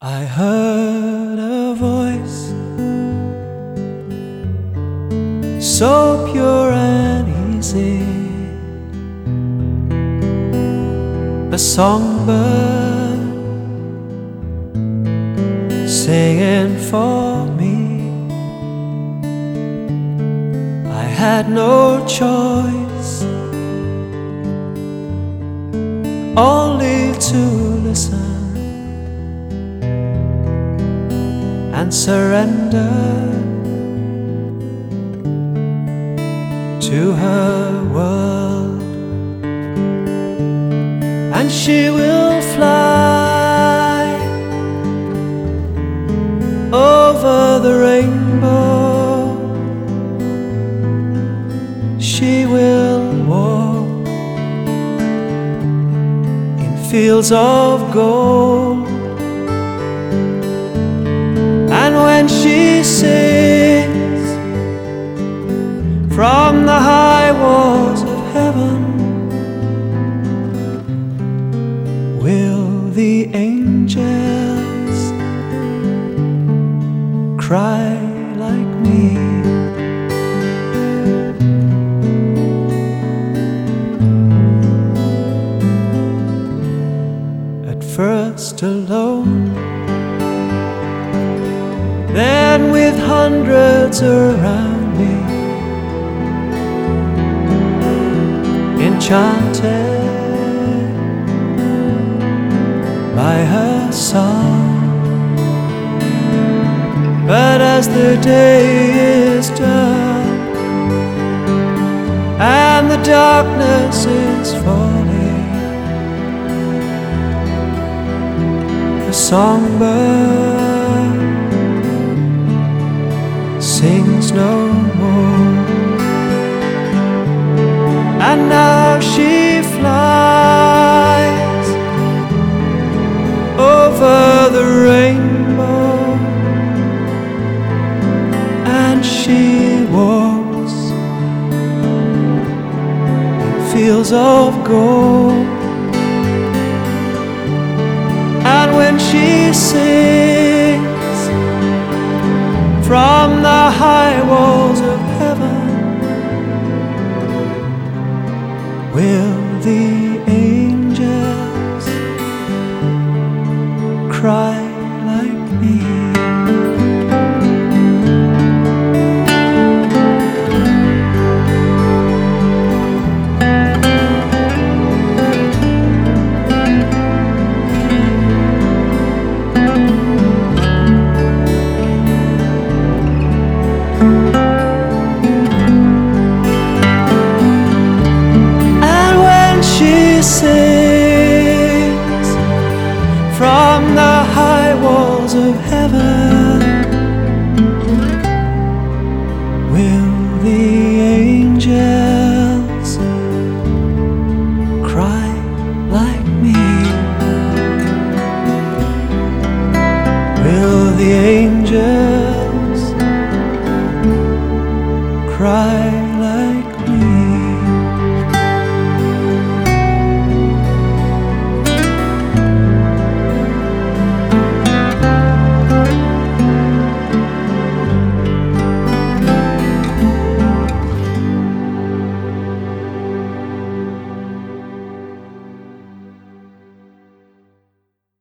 I heard a voice so pure and easy, a songbird singing for me. I had no choice, only to listen and surrender to her world, and she will fly over the rainbow. She will walk in fields of gold, and when she sings from the high walls of heaven, will the angels cry like me? At first alone, then with hundreds around me, enchanted by her song. But as the day is done and the darkness is falling, the songbird sings no more, and now she flies over the rainbow, and she walks in fields of gold, and when she sings from the high walls of heaven, will the angels cry like me? Sings from the high walls of heaven,